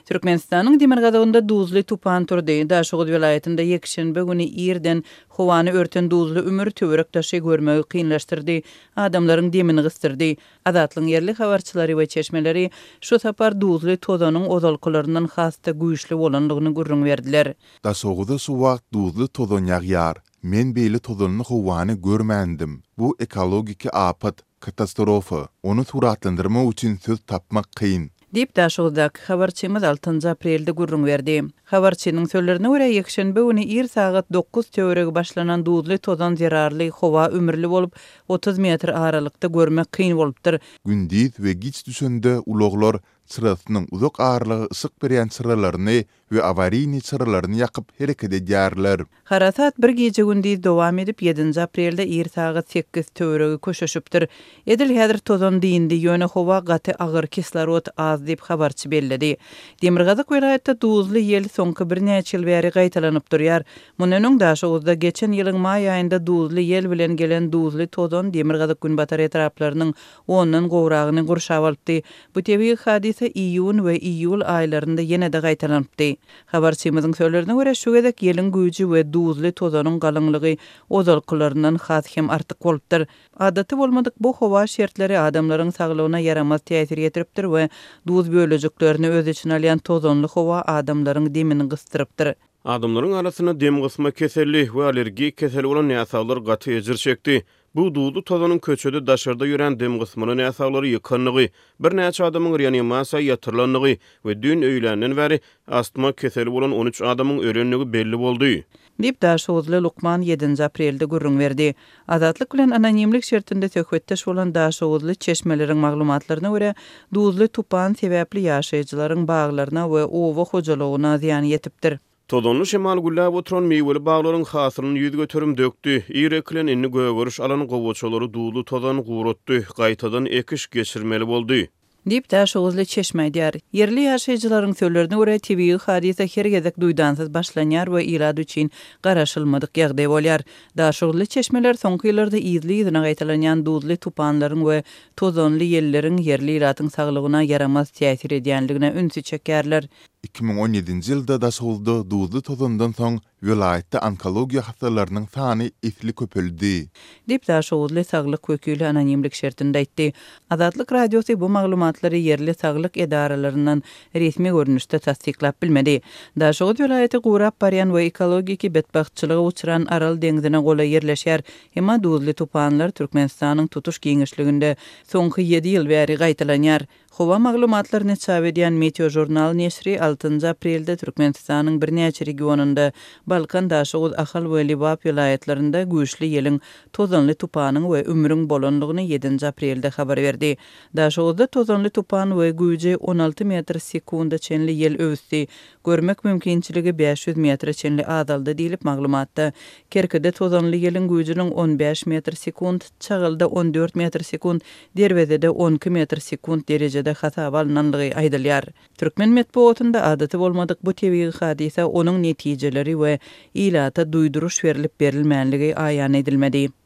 Türkmenistanyň Demirgazagynda duzly tupan turdy. Daşoğuz vilayetinde ýekşenbe güni ýerden howany örten duzly ümür töwerek taşy görmegi kynlaşdyrdy. Adamlaryň demini gysdyrdy. Adatlyň yerli habarçylary we çeşmeleri şu tapar duzly tozanyň ozalkylaryndan hasda güýçli bolanlygyny gürrüň berdiler. Daşoğuzda şu wagt duzly tozan ýagýar. Men beýle tozanyny howany görmändim. Bu ekologik apat, katastrofa. Onu suratlandyrmak üçin söz tapmak kyn. Dip Daşoğuzdak habarçymyz 6 aprelde gürrüň berdi. Habarçynyň sözlerine görä ýekşenbe güni ir sagat 9 töweregi başlanan duzly tozan zerarly howa ömürli bolup 30 metr aralykda görmek kyn bolupdyr. Gündüz we giç düşende ulaglar sırasynyň uzak ağırlığı ısık berýän sıralaryny we awariýny sıralaryny ýakyp hereket edýärler. Harasat bir gece gündüz dowam edip 7 aprelde ir sagat 8 töweregi köşeşipdir. Edil häzir tozan diýindi ýöne howa gaty agyr kislorod az diýip habarçy bellidi. Demirgazak vilayetinde duzly ýel soňky bir näçe ýyl bäri gaýtalanyp durýar. Munanyň Daşoğuzda geçen ýylyň maý aýynda duzly ýel bilen gelen duzly tozan Demirgazak Günbatar etraplarynyň ondan gowragyny gurşap alypdy. Bu tebii hadise iýun we iýul aýlarynda ýene-de gaýtalanypdy. Habarçymyzyň sözlerine görä şu gedek ýeliň güýji we duzly tozanyň galyňlygy ozalkylaryndan has hem artyk bolupdyr. Adaty bolmadyk bu howa şertleri adamlaryň saglygyna yaramaz täsir ýetiripdir we duz bölejiklerini öz içine alýan tozanly howa adamlaryň demini gystyrypdyr. Adamlaryň arasyna dem gysma keselli we alergi keseli bolan näsaglar gaty ejir çekdi. Bu duzly tozanyň köçede daşarda ýören dem gysmyny näsaglary ýykanlygy, bir näçe adamyň reanimasiýa ýatyrlanlygy we dün öýlenden bäri astma keseli bolan 13 adamyň ölenligi belli boldy. Dip Daşoğuzly Lukman 7 aprelde gürrüň berdi. Azatlyk bilen anonimlik şertinde söhbetdeş bolan Daşoğuzly çeşmeleriň maglumatlaryna görä duzly tupan sebäpli ýaşaýjylaryň baglaryna we owa hojalygyna ziýan ýetipdir. Tozonlu şemal gullab oturan meýweli baglaryň hasyryny ýüz götürüm dökdi. Ýüreklen inni göwürüş alan gowaçalary duzly tozan gurutdy. Gaýtadan ekiş geçirmeli boldy. Dip Daşoğuzly çeşme diýär. Yerli ýaşaýjylaryň sözlerine görä tebii hadise her gezek duýdansyz başlanýar we ilad üçin garaşylmadyk ýagdaý bolýar. Daşoğuzly çeşmeler soňky ýyllarda ýyzyna gaýtalanýan duzly tupanlaryň we tozanly ýelleriň yerli ilatyň saglygyna yaramaz täsir edýänligine ünsü çekýärler. 2017-nji ýylda Daşoğuzda duzly tozandan soň vilayetde onkologiýa hastalarynyň sany isli köpeldi. Dip Daşoğuzly saglyk wekili anonimlik şertinde aýtdy. Azatlyk radiosy bu maglumatlary yerli saglyk edaralарyndan resmi görnüşde tasdiklap bilmedi. Daşoğuz vilayeti gurap barýan we ekologik betbachtçylyga uçuran Aral deňzine gola ýerleşýär. Hema duzly tupanlar Türkmenistanyň tutuş giňişliginde soňky 7 ýyl bäri gaýtalanýar. Howa maglumatlaryny çap edýän Meteo Jurnal neşri 6 aprelde Türkmenistanyň bir näçe regionunda Balkan, Daşoğuz, Ahal we Libap vilayetlerinde güýçli ýeliň tozanly tupanyň we ömrüň bolanlygyny 7 aprelde habar berdi. Daşoğuzda tozanly tupan we güýji 16 metr sekunda çenli ýel öwsdi. Görmek mümkinçiligi 500 metr çenli adaldy diýilip maglumatda. Kerkede tozanly ýeliň güýjiniň 15 metr sekund, çagylda 14 metr sekund, derwezede 12 metr sekund derejede hasaba alınanlygy aýdylýar. Türkmen medeniýetinde adaty bolmadyk bu tebii hadise onuň netijeleri we ilata duýduruş berilip berilmänligi aýan edilmedi.